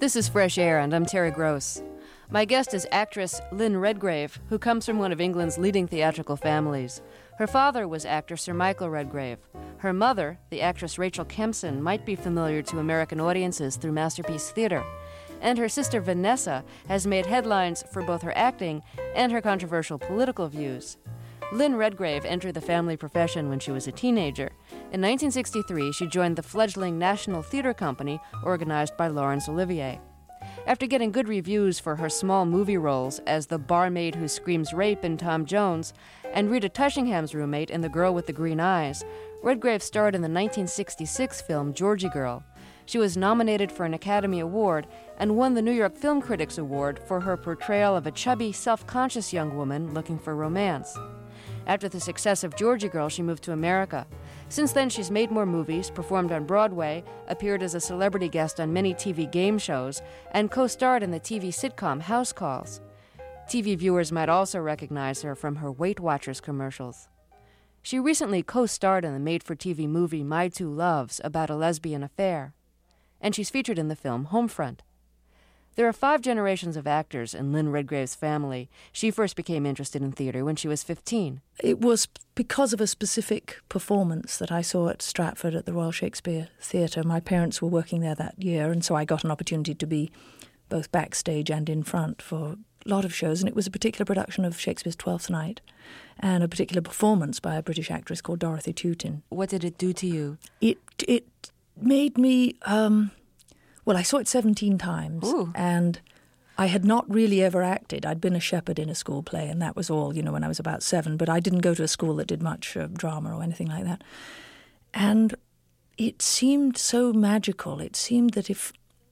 This is Fresh Air, and I'm Terry Gross. My guest is actress Lynn Redgrave, who comes from one of England's leading theatrical families. Her father was actor Sir Michael Redgrave. Her mother, the actress Rachel Kempson, might be familiar to American audiences through Masterpiece Theater. And her sister Vanessa has made headlines for both her acting and her controversial political views. Lynn Redgrave entered the family profession when she was a teenager. In 1963, she joined the fledgling National Theatre Company organized by Laurence Olivier. After getting good reviews for her small movie roles as the barmaid who screams rape in Tom Jones and Rita Tushingham's roommate in The Girl with the Green Eyes, Redgrave starred in the 1966 film Georgie Girl. She was nominated for an Academy Award and won the New York Film Critics Award for her portrayal of a chubby, self-conscious young woman looking for romance. After the success of Georgie Girl, she moved to America. Since then, she's made more movies, performed on Broadway, appeared as a celebrity guest on many TV game shows, and co-starred in the TV sitcom House Calls. TV viewers might also recognize her from her Weight Watchers commercials. She recently co-starred in the made-for-TV movie My Two Loves about a lesbian affair, and she's featured in the film Homefront. There are 5 generations of actors in Lynn Redgrave's family. She first became interested in theater when she was 15. It was because of a specific performance that I saw at Stratford at the Royal Shakespeare Theatre. My parents were working there that year, and so I got an opportunity to be both backstage and in front for a lot of shows, and it was a particular production of Shakespeare's Twelfth Night and a particular performance by a British actress called Dorothy Tewton. What did it do to you? It made me... Well, I saw it 17 times, Ooh. And I had not really ever acted. I'd been a shepherd in a school play, and that was all, when I was about 7, but I didn't go to a school that did much drama or anything like that. And it seemed so magical. It seemed that if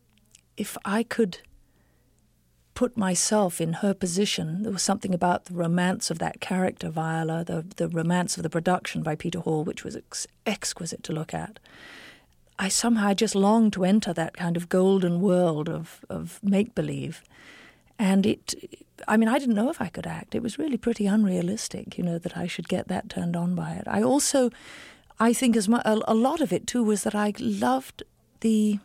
I could put myself in her position, there was something about the romance of that character, Viola, the romance of the production by Peter Hall, which was exquisite to look at. I somehow just longed to enter that kind of golden world of make-believe. And I didn't know if I could act. It was really pretty unrealistic, that I should get that turned on by it. I think a lot of it, too, was that I loved the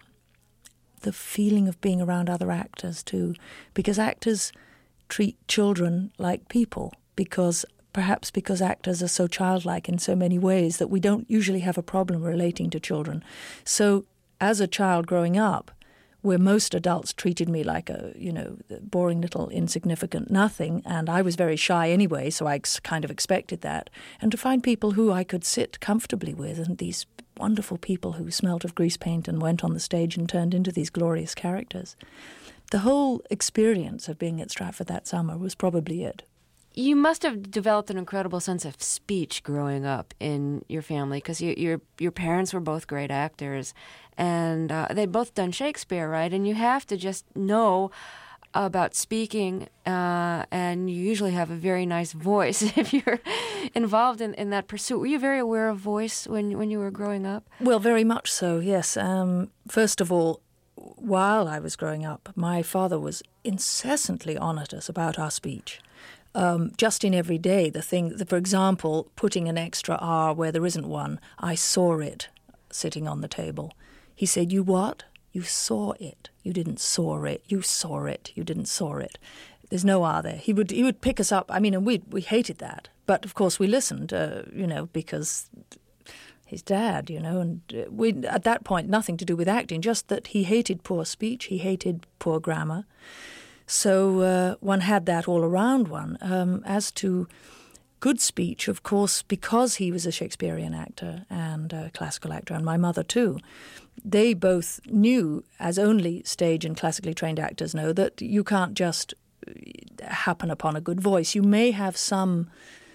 feeling of being around other actors, too, because actors treat children like people, perhaps because actors are so childlike in so many ways that we don't usually have a problem relating to children. So as a child growing up, where most adults treated me like a, boring little insignificant nothing, and I was very shy anyway, so I kind of expected that, and to find people who I could sit comfortably with, and these wonderful people who smelt of grease paint and went on the stage and turned into these glorious characters. The whole experience of being at Stratford that summer was probably it. You must have developed an incredible sense of speech growing up in your family, because your parents were both great actors, and they'd both done Shakespeare, right? And you have to just know about speaking, and you usually have a very nice voice if you're involved in that pursuit. Were you very aware of voice when you were growing up? Well, very much so, yes. First of all, while I was growing up, my father was incessantly on at us about our speech. Just in every day, for example, putting an extra R where there isn't one, I saw it sitting on the table. He said, "You what? You saw it. You didn't saw it. You saw it. You didn't saw it." There's no R there. He would pick us up. And we hated that. But, of course, we listened, because his dad, and we at that point, nothing to do with acting, just that he hated poor speech, he hated poor grammar. So one had that all around one. As to good speech, of course, because he was a Shakespearean actor and a classical actor, and my mother too, they both knew, as only stage and classically trained actors know, that you can't just happen upon a good voice. You may have some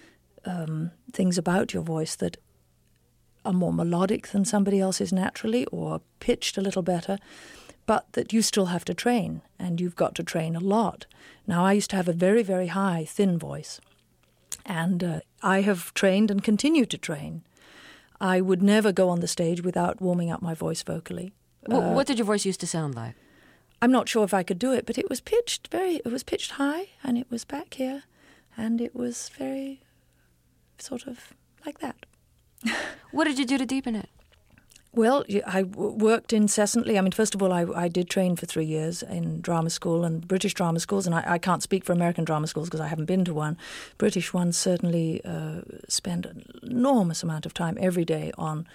things about your voice that are more melodic than somebody else's naturally, or pitched a little better, but that you still have to train, and you've got to train a lot. Now, I used to have a very, very high, thin voice, and I have trained and continue to train. I would never go on the stage without warming up my voice vocally. What did your voice used to sound like? I'm not sure if I could do it, but it was pitched high, and it was back here, and it was very sort of like that. What did you do to deepen it? Well, I worked incessantly. I mean, first of all, I did train for 3 years in drama school and British drama schools, and I can't speak for American drama schools because I haven't been to one. British ones certainly spend an enormous amount of time every day on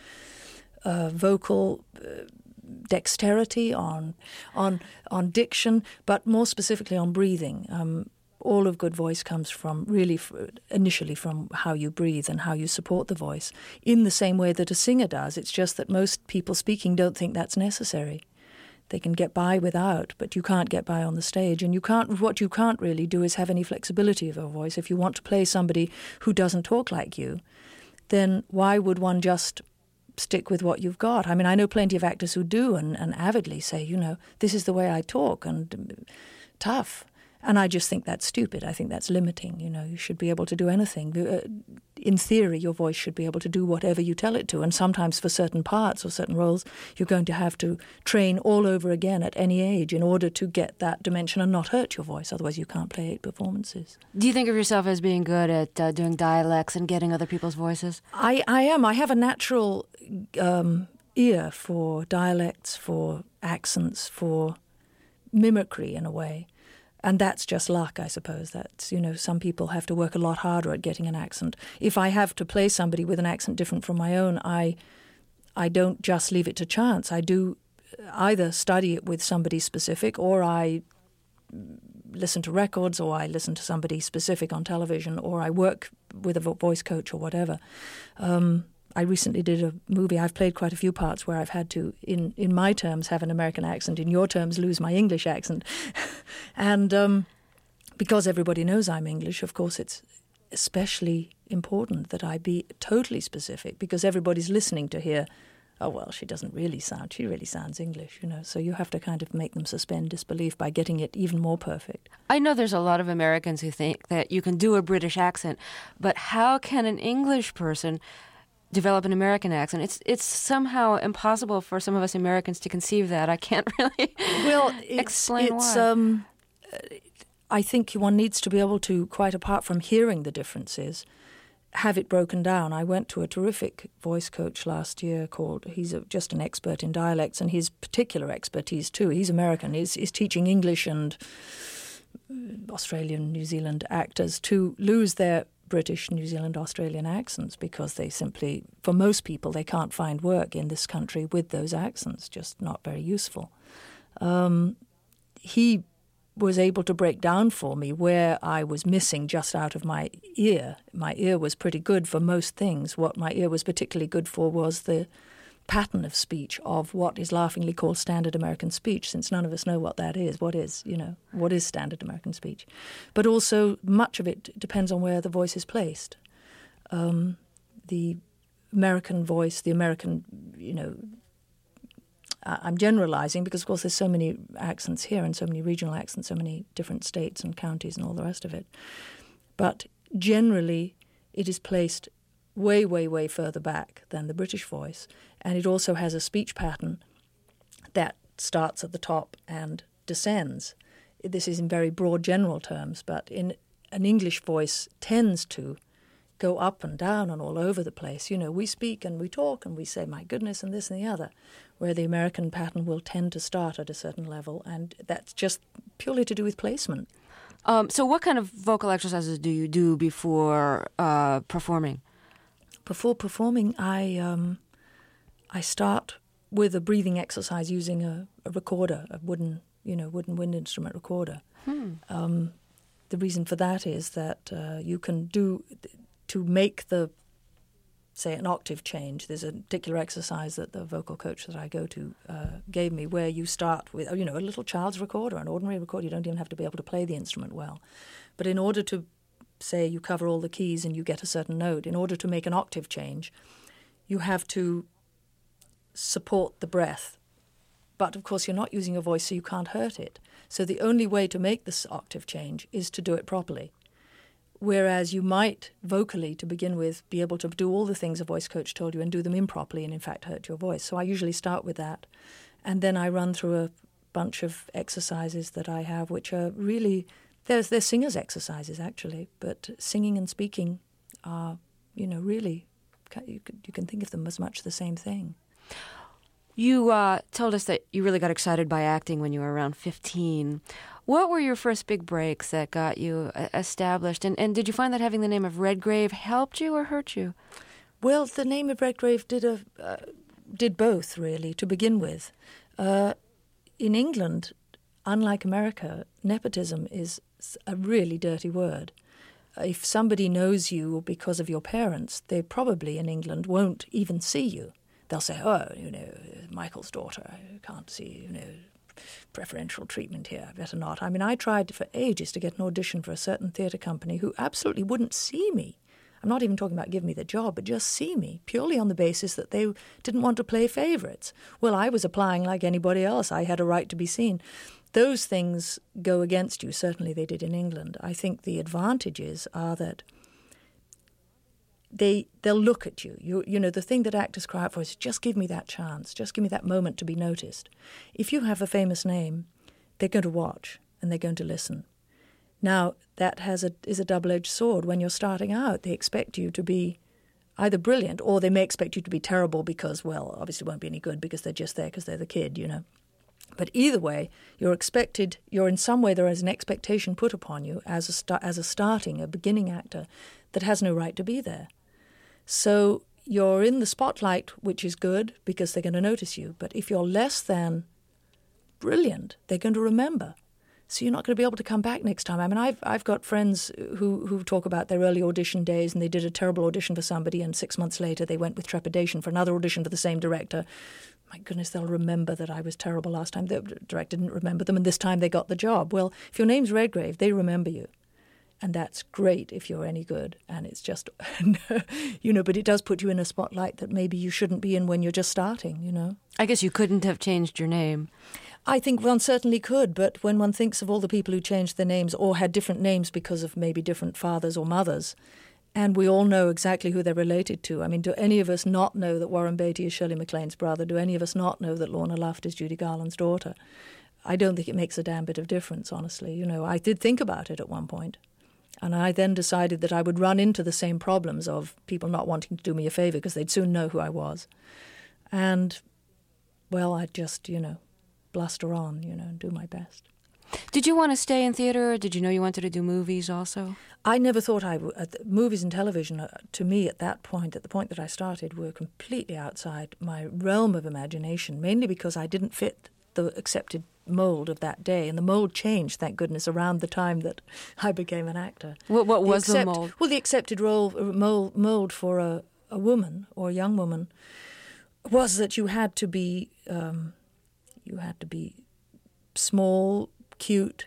vocal dexterity, on diction, but more specifically on breathing. All of good voice comes from initially from how you breathe and how you support the voice in the same way that a singer does. It's just that most people speaking don't think that's necessary. They can get by without, but you can't get by on the stage. And what you can't really do is have any flexibility of a voice. If you want to play somebody who doesn't talk like you, then why would one just stick with what you've got? I mean, I know plenty of actors who do and avidly say, this is the way I talk, and tough. And I just think that's stupid. I think that's limiting. You should be able to do anything. In theory, your voice should be able to do whatever you tell it to. And sometimes for certain parts or certain roles, you're going to have to train all over again at any age in order to get that dimension and not hurt your voice. Otherwise, you can't play 8 performances. Do you think of yourself as being good at doing dialects and getting other people's voices? I am. I have a natural ear for dialects, for accents, for mimicry in a way. And that's just luck, I suppose. That's, some people have to work a lot harder at getting an accent. If I have to play somebody with an accent different from my own, I don't just leave it to chance. I do either study it with somebody specific, or I listen to records, or I listen to somebody specific on television, or I work with a voice coach or whatever. I recently did a movie. I've played quite a few parts where I've had to, in my terms, have an American accent, in your terms, lose my English accent. And because everybody knows I'm English, of course, it's especially important that I be totally specific, because everybody's listening to hear, oh, well, she really sounds English, So you have to kind of make them suspend disbelief by getting it even more perfect. I know there's a lot of Americans who think that you can do a British accent, but how can an English person develop an American accent? It's somehow impossible for some of us Americans to conceive that. I can't really explain why. I think one needs to be able to, quite apart from hearing the differences, have it broken down. I went to a terrific voice coach last year he's just an expert in dialects, and his particular expertise too, he's American, is teaching English and Australian, New Zealand actors to lose their British, New Zealand, Australian accents, because they simply, for most people, they can't find work in this country with those accents, just not very useful. He was able to break down for me where I was missing just out of my ear. My ear was pretty good for most things. What my ear was particularly good for was the pattern of speech of what is laughingly called standard American speech, since none of us know what that is. What is standard American speech? But also much of it depends on where the voice is placed. The American voice, the American, I'm generalizing because, of course, there's so many accents here and so many regional accents, so many different states and counties and all the rest of it. But generally, it is placed way, way, way further back than the British voice. And it also has a speech pattern that starts at the top and descends. This is in very broad general terms, but in an English voice tends to go up and down and all over the place. We speak and we talk and we say, my goodness, and this and the other, where the American pattern will tend to start at a certain level, and that's just purely to do with placement. So what kind of vocal exercises do you do before performing? Before performing, I start with a breathing exercise using a recorder, a wooden wind instrument recorder. The reason for that is that you can do, to make say an octave change, there's a particular exercise that the vocal coach that I go to gave me, where you start with, a little child's recorder, an ordinary recorder. You don't even have to be able to play the instrument well. But in order to, say, you cover all the keys and you get a certain note, in order to make an octave change, you have to support the breath. But, of course, you're not using your voice, so you can't hurt it. So the only way to make this octave change is to do it properly. Whereas you might, vocally, to begin with, be able to do all the things a voice coach told you and do them improperly and, in fact, hurt your voice. So I usually start with that. And then I run through a bunch of exercises that I have, which are really, they're singers' exercises, actually. But singing and speaking are, really, you can think of them as much the same thing. You told us that you really got excited by acting when you were around 15. What were your first big breaks that got you established? And did you find that having the name of Redgrave helped you or hurt you? Well, the name of Redgrave did both, really, to begin with. In England, unlike America, nepotism is a really dirty word. If somebody knows you because of your parents, they probably in England won't even see you. They'll say, oh, Michael's daughter, I can't see, preferential treatment here, better not. I mean, I tried for ages to get an audition for a certain theatre company who absolutely wouldn't see me. I'm not even talking about give me the job, but just see me, purely on the basis that they didn't want to play favourites. Well, I was applying like anybody else. I had a right to be seen. Those things go against you. Certainly they did in England. I think the advantages are that they'll look at you. The thing that actors cry out for is just give me that chance, just give me that moment to be noticed. If you have a famous name, they're going to watch and they're going to listen. Now, that is a double-edged sword. When you're starting out, they expect you to be either brilliant or they may expect you to be terrible because, well, obviously it won't be any good because they're just there because they're the kid, But either way, you're in some way there is an expectation put upon you as a beginning actor that has no right to be there. So you're in the spotlight, which is good because they're going to notice you. But if you're less than brilliant, they're going to remember. So you're not going to be able to come back next time. I mean, I've got friends who talk about their early audition days and they did a terrible audition for somebody and 6 months later they went with trepidation for another audition for the same director. My goodness, they'll remember that I was terrible last time. The director didn't remember them and this time they got the job. Well, if your name's Redgrave, they remember you. And that's great if you're any good. And it's just, but it does put you in a spotlight that maybe you shouldn't be in when you're just starting, I guess you couldn't have changed your name. I think one certainly could, but when one thinks of all the people who changed their names or had different names because of maybe different fathers or mothers, and we all know exactly who they're related to. I mean, do any of us not know that Warren Beatty is Shirley MacLaine's brother? Do any of us not know that Lorna Luft is Judy Garland's daughter? I don't think it makes a damn bit of difference, honestly. I did think about it at one point. And I then decided that I would run into the same problems of people not wanting to do me a favour because they'd soon know who I was. And, well, I'd just, bluster on, and do my best. Did you want to stay in theatre or did you know you wanted to do movies also? I never thought I would. Movies and television, to me at that point, at the point that I started, were completely outside my realm of imagination, mainly because I didn't fit the accepted mould of that day. And the mould changed, thank goodness, around the time that I became an actor. What was the mould? Well, the accepted mould for a woman or a young woman was that you had to be small, cute,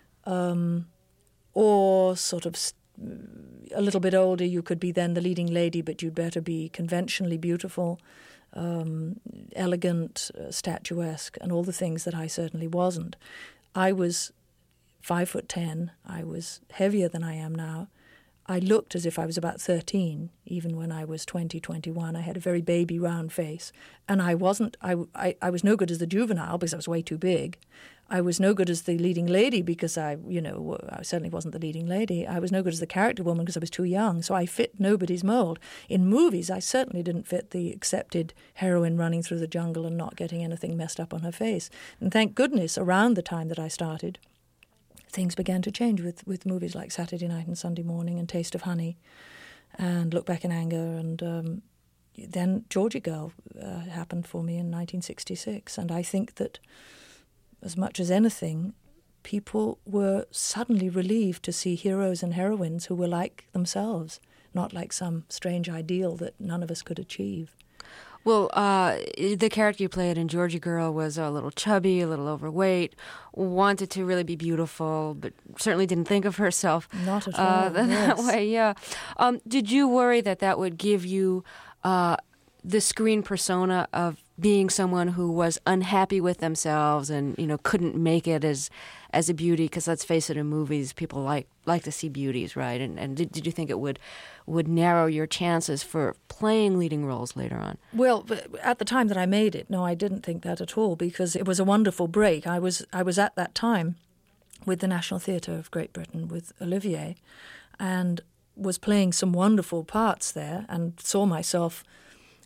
or sort of a little bit older. You could be then the leading lady, but you'd better be conventionally beautiful, elegant, statuesque, and all the things that I certainly wasn't. I was 5'10". I was heavier than I am now. I looked as if I was about 13, even when I was 20, 21. I had a very baby round face. And I wasn't, I was no good as the juvenile because I was way too big. I was no good as the leading lady because I certainly wasn't the leading lady. I was no good as the character woman because I was too young. So I fit nobody's mould. In movies, I certainly didn't fit the accepted heroine running through the jungle and not getting anything messed up on her face. And thank goodness, around the time that I started, things began to change with movies like Saturday Night and Sunday Morning and Taste of Honey and Look Back in Anger. And then Georgie Girl happened for me in 1966. And I think that as much as anything, people were suddenly relieved to see heroes and heroines who were like themselves, not like some strange ideal that none of us could achieve. Well, the character you played in Georgie Girl was a little chubby, a little overweight, wanted to really be beautiful, but certainly didn't think of herself not at all, that way. Yeah. Did you worry that would give you the screen persona of being someone who was unhappy with themselves and couldn't make it as a beauty? Because let's face it, in movies, people like to see beauties, right? And did you think it would narrow your chances for playing leading roles later on? Well, at the time that I made it, no, I didn't think that at all because it was a wonderful break. I was at that time with the National Theatre of Great Britain with Olivier and was playing some wonderful parts there and saw myself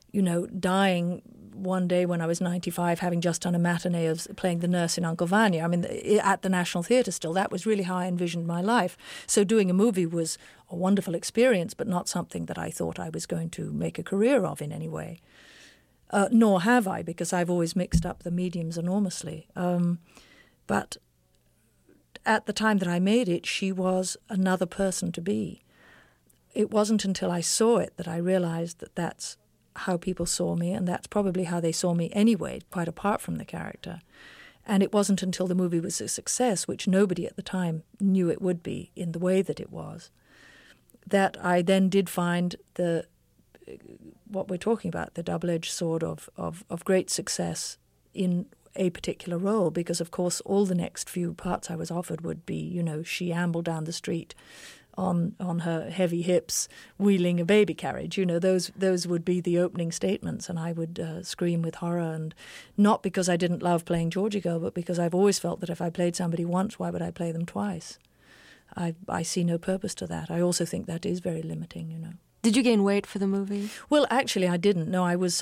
dying one day when I was 95, having just done a matinee of playing the nurse in Uncle Vanya. I mean, at the National Theatre still. That was really how I envisioned my life. So doing a movie was a wonderful experience, but not something that I thought I was going to make a career of in any way. Nor have I, because I've always mixed up the mediums enormously. But at the time that I made it, she was another person to be. It wasn't until I saw it that I realized that that's how people saw me, and that's probably how they saw me anyway, quite apart from the character. And it wasn't until the movie was a success, which nobody at the time knew it would be in the way that it was, that I then did find what we're talking about, the double-edged sword of great success in a particular role, because, of course, all the next few parts I was offered would be, she ambled down the street on her heavy hips, wheeling a baby carriage. Those would be the opening statements, and I would scream with horror, and not because I didn't love playing Georgie Girl, but because I've always felt that if I played somebody once, why would I play them twice? I see no purpose to that. I also think that is very limiting, Did you gain weight for the movie? Well, actually, I didn't. No, I was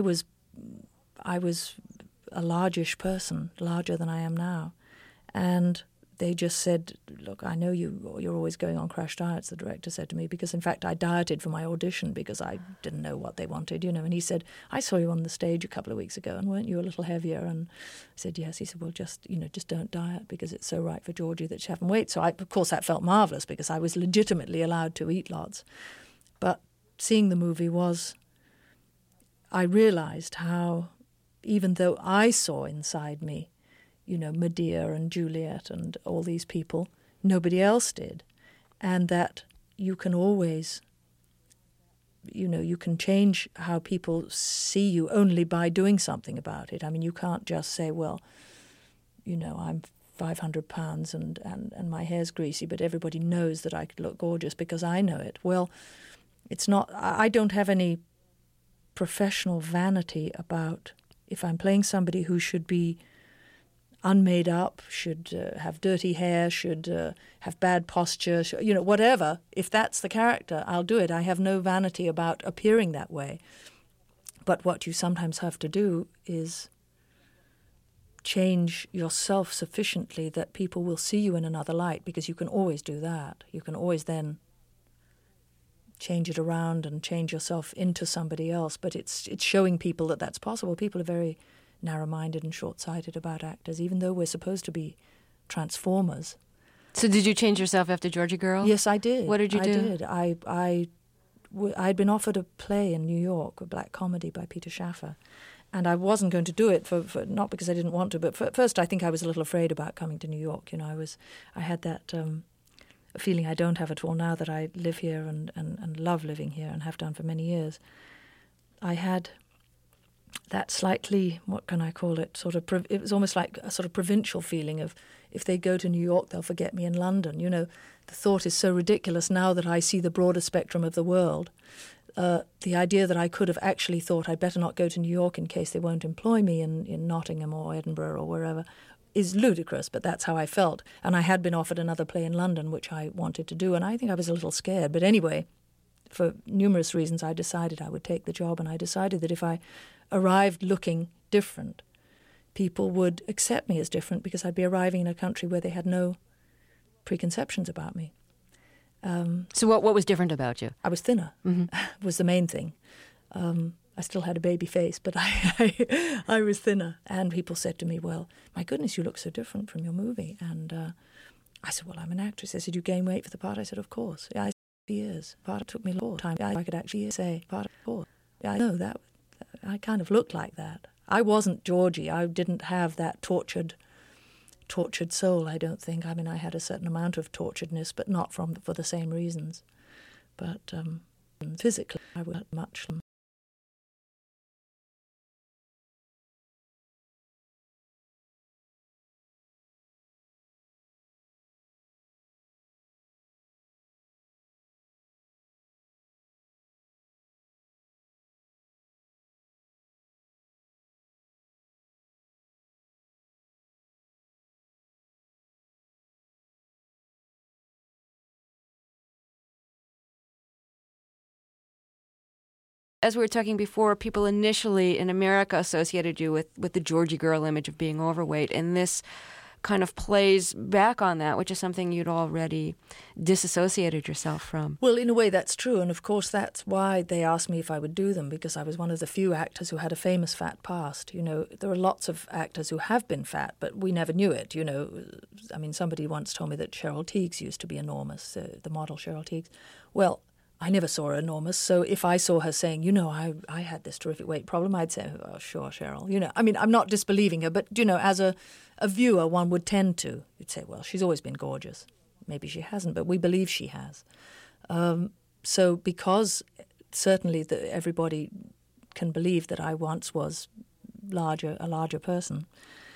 a largish person, larger than I am now, and they just said, look, I know you're always going on crash diets, the director said to me, because in fact I dieted for my audition because I didn't know what they wanted, and he said, I saw you on the stage a couple of weeks ago and weren't you a little heavier? And I said, yes. He said, well, just don't diet because it's so right for Georgie that she haven't weight. So of course that felt marvellous because I was legitimately allowed to eat lots. But seeing the movie I realised how, even though I saw inside me, Medea and Juliet and all these people, nobody else did. And that you can always, you can change how people see you only by doing something about it. I mean, you can't just say, well, I'm 500 pounds and my hair's greasy, but everybody knows that I could look gorgeous because I know it. Well, it's not, I don't have any professional vanity about if I'm playing somebody who should be unmade up, should have dirty hair, should have bad posture, whatever. If that's the character, I'll do it. I have no vanity about appearing that way. But what you sometimes have to do is change yourself sufficiently that people will see you in another light, because you can always do that. You can always then change it around and change yourself into somebody else. But it's showing people that that's possible. People are very narrow-minded and short-sighted about actors, even though we're supposed to be transformers. So did you change yourself after Georgie Girl? Yes, I did. What did you do? I did. I'd been offered a play in New York, a black comedy by Peter Schaffer, and I wasn't going to do it for not because I didn't want to, but first I think I was a little afraid about coming to New York. I had that feeling I don't have at all now that I live here and love living here and have done for many years. I had that slightly, what can I call it, it was almost like a sort of provincial feeling of, if they go to New York, they'll forget me in London. The thought is so ridiculous now that I see the broader spectrum of the world. The idea that I could have actually thought I'd better not go to New York in case they won't employ me in Nottingham or Edinburgh or wherever is ludicrous, but that's how I felt. And I had been offered another play in London, which I wanted to do, and I think I was a little scared. But anyway, for numerous reasons, I decided I would take the job, and I decided that if I arrived looking different, people would accept me as different because I'd be arriving in a country where they had no preconceptions about me. So what was different about you? I was thinner, was the main thing. I still had a baby face, but I was thinner. And people said to me, well, my goodness, you look so different from your movie. And I said, well, I'm an actress. They said, you gain weight for the part? I said, of course. Yeah, I said, years. Part it took me a long time. I could actually say, part of course. Yeah, I know that. I kind of looked like that. I wasn't Georgie. I didn't have that tortured soul, I don't think. I mean, I had a certain amount of torturedness, but not for the same reasons. But physically, I was much as we were talking before, people initially in America associated you with the Georgie girl image of being overweight, and this kind of plays back on that, which is something you'd already disassociated yourself from. Well, in a way, that's true. And of course, that's why they asked me if I would do them, because I was one of the few actors who had a famous fat past. You know, there are lots of actors who have been fat, but we never knew it. You know, I mean, somebody once told me that Cheryl Tiegs used to be enormous, the model Cheryl Tiegs. Well, I never saw her enormous, so if I saw her saying, you know, I had this terrific weight problem, I'd say, oh, sure, Cheryl. You know, I mean, I'm not disbelieving her, but, you know, as a viewer, one would tend to. You'd say, well, she's always been gorgeous. Maybe she hasn't, but we believe she has. So because certainly everybody can believe that I once was a larger person,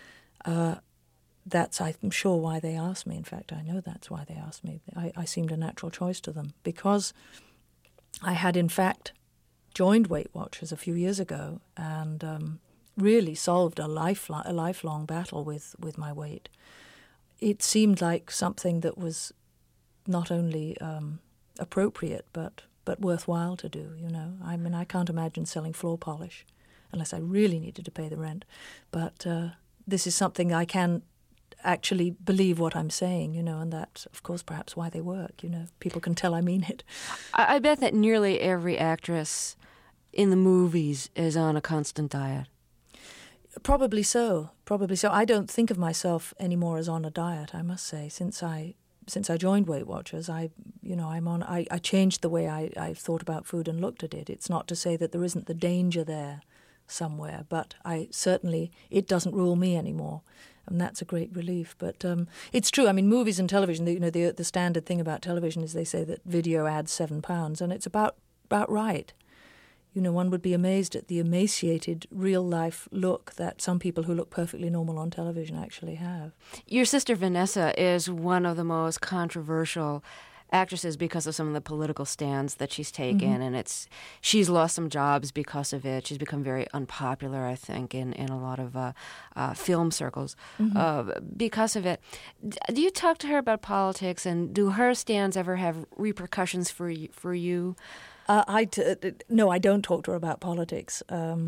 that's, I'm sure, why they asked me. In fact, I know that's why they asked me. I seemed a natural choice to them, because I had, in fact, joined Weight Watchers a few years ago and really solved a lifelong battle with my weight. It seemed like something that was not only appropriate but worthwhile to do, you know. I mean, I can't imagine selling floor polish unless I really needed to pay the rent. But this is something I can actually believe what I'm saying, you know, and that's, of course, perhaps why they work, you know. People can tell I mean it. I bet that nearly every actress in the movies is on a constant diet. Probably so. I don't think of myself anymore as on a diet, I must say. Since I joined Weight Watchers, I changed the way I thought about food and looked at it. It's not to say that there isn't the danger there somewhere, but it doesn't rule me anymore. And that's a great relief. But it's true. I mean, movies and television, you know, the standard thing about television is they say that video adds 7 pounds, and it's about right. You know, one would be amazed at the emaciated, real-life look that some people who look perfectly normal on television actually have. Your sister Vanessa is one of the most controversial actresses because of some of the political stands that she's taken, and she's lost some jobs because of it. She's become very unpopular, I think, in a lot of film circles because of it. Do you talk to her about politics, and do her stands ever have repercussions for you? No, I don't talk to her about politics.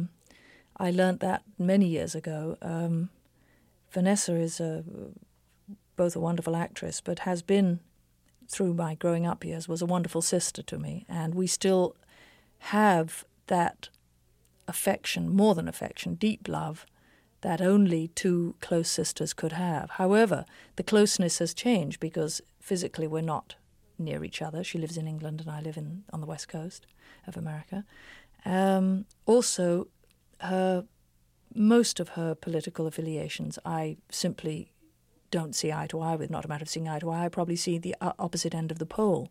I learnt that many years ago. Vanessa is both a wonderful actress, but has been, through my growing up years, was a wonderful sister to me. And we still have that affection, more than affection, deep love, that only two close sisters could have. However, the closeness has changed because physically we're not near each other. She lives in England and I live on the west coast of America. Also, most of her political affiliations I simply don't see eye to eye with. Not a matter of seeing eye to eye. I probably see the opposite end of the pole.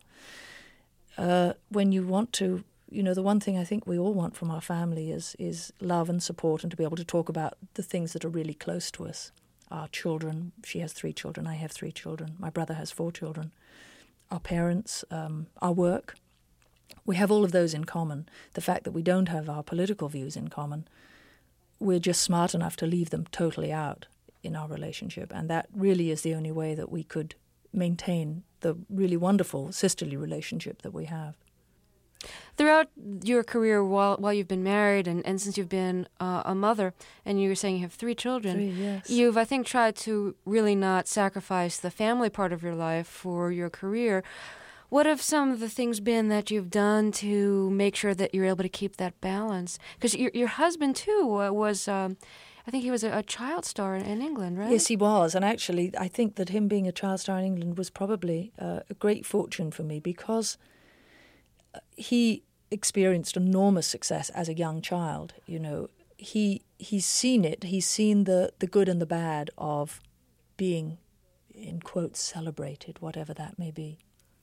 When you want to, you know, the one thing I think we all want from our family is love and support, and to be able to talk about the things that are really close to us. Our children. She has 3 children. I have 3 children. My brother has 4 children. Our parents, our work. We have all of those in common. The fact that we don't have our political views in common, we're just smart enough to leave them totally out in our relationship. And that really is the only way that we could maintain the really wonderful sisterly relationship that we have. Throughout your career, while you've been married and since you've been a mother, and you were saying you have 3 children, 3, yes. You've, I think, tried to really not sacrifice the family part of your life for your career. What have some of the things been that you've done to make sure that you're able to keep that balance? Because your husband, too, was... I think he was a child star in England, right? Yes, he was. And actually, I think that him being a child star in England was probably a great fortune for me, because he experienced enormous success as a young child. You know, he's seen it. He's seen the good and the bad of being, in quotes, celebrated, whatever that may be,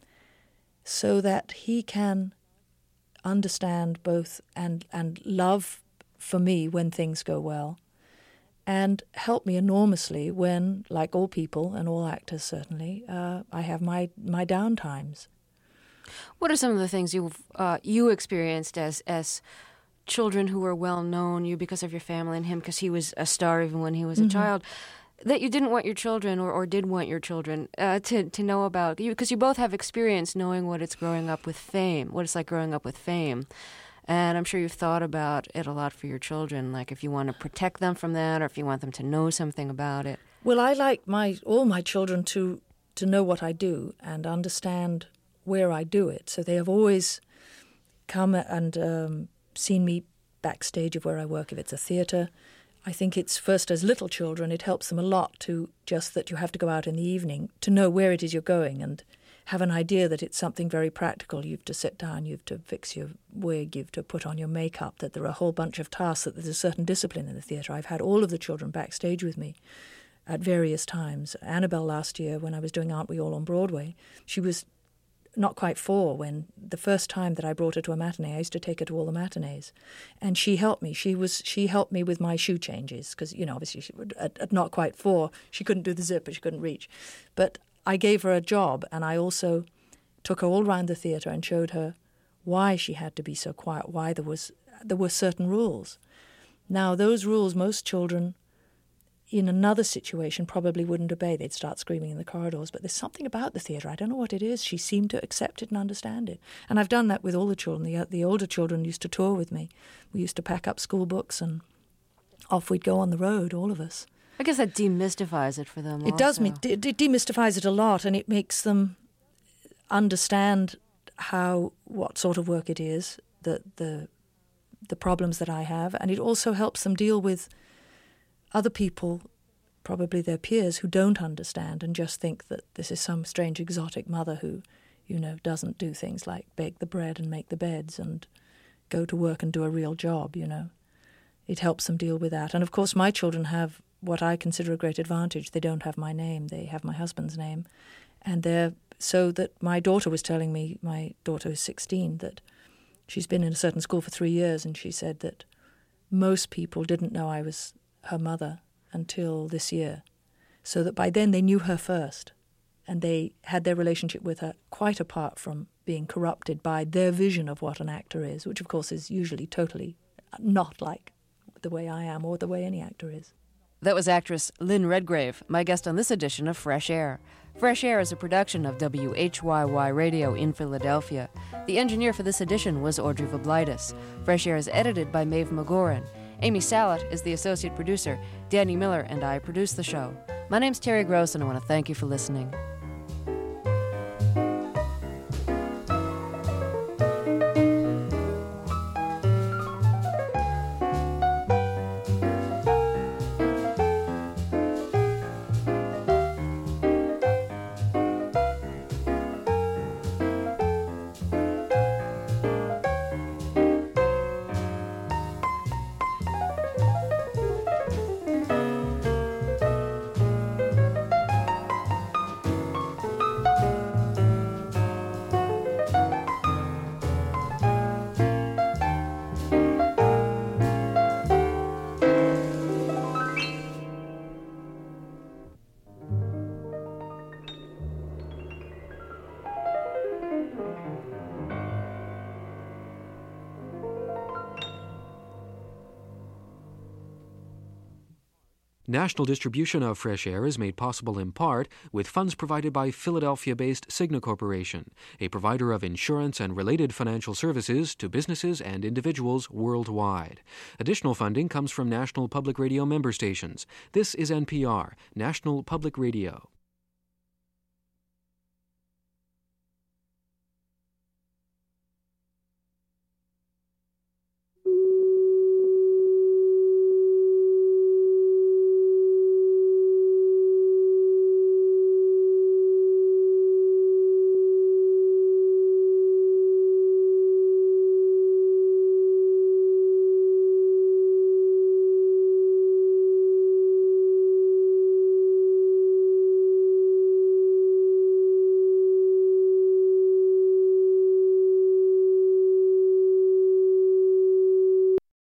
so that he can understand both and love for me when things go well, and help me enormously when, like all people and all actors certainly, I have my down times. What are some of the things you experienced as children who were well known, you because of your family and him because he was a star even when he was a child, that you didn't want your children or did want your children to know about? Because you both have experience knowing what it's growing up with fame, what it's like growing up with fame. And I'm sure you've thought about it a lot for your children, like if you want to protect them from that or if you want them to know something about it. Well, I like all my children to know what I do and understand where I do it. So they have always come and seen me backstage of where I work. If it's a theatre, I think it's first as little children, it helps them a lot to just that you have to go out in the evening to know where it is you're going and have an idea that it's something very practical. You have to sit down, you have to fix your wig, you have to put on your makeup, that there are a whole bunch of tasks, that there's a certain discipline in the theatre. I've had all of the children backstage with me at various times. Annabelle last year, when I was doing Aren't We All on Broadway, she was not quite 4 when the first time that I brought her to a matinee, I used to take her to all the matinees. And she helped me. She helped me with my shoe changes because, obviously at not quite 4, she couldn't do the zip, she couldn't reach. But I gave her a job, and I also took her all around the theatre and showed her why she had to be so quiet, why there were certain rules. Now, those rules, most children in another situation probably wouldn't obey. They'd start screaming in the corridors. But there's something about the theatre. I don't know what it is. She seemed to accept it and understand it. And I've done that with all the children. The older children used to tour with me. We used to pack up school books and off we'd go on the road, all of us. I guess that demystifies it for them also. It does. It demystifies it a lot, and it makes them understand what sort of work it is, the problems that I have, and it also helps them deal with other people, probably their peers, who don't understand and just think that this is some strange exotic mother who, doesn't do things like bake the bread and make the beds and go to work and do a real job, It helps them deal with that. And of course my children have what I consider a great advantage. They don't have my name. They have my husband's name. And so that my daughter was telling me, my daughter is 16, that she's been in a certain school for 3 years, and she said that most people didn't know I was her mother until this year, so that by then they knew her first, and they had their relationship with her quite apart from being corrupted by their vision of what an actor is, which of course is usually totally not like the way I am or the way any actor is. That was actress Lynn Redgrave, my guest on this edition of Fresh Air. Fresh Air is a production of WHYY Radio in Philadelphia. The engineer for this edition was Audrey Voblaitis. Fresh Air is edited by Maeve McGoran. Amy Salat is the associate producer. Danny Miller and I produce the show. My name's Terry Gross, and I want to thank you for listening. National distribution of Fresh Air is made possible in part with funds provided by Philadelphia-based Cigna Corporation, a provider of insurance and related financial services to businesses and individuals worldwide. Additional funding comes from National Public Radio member stations. This is NPR, National Public Radio.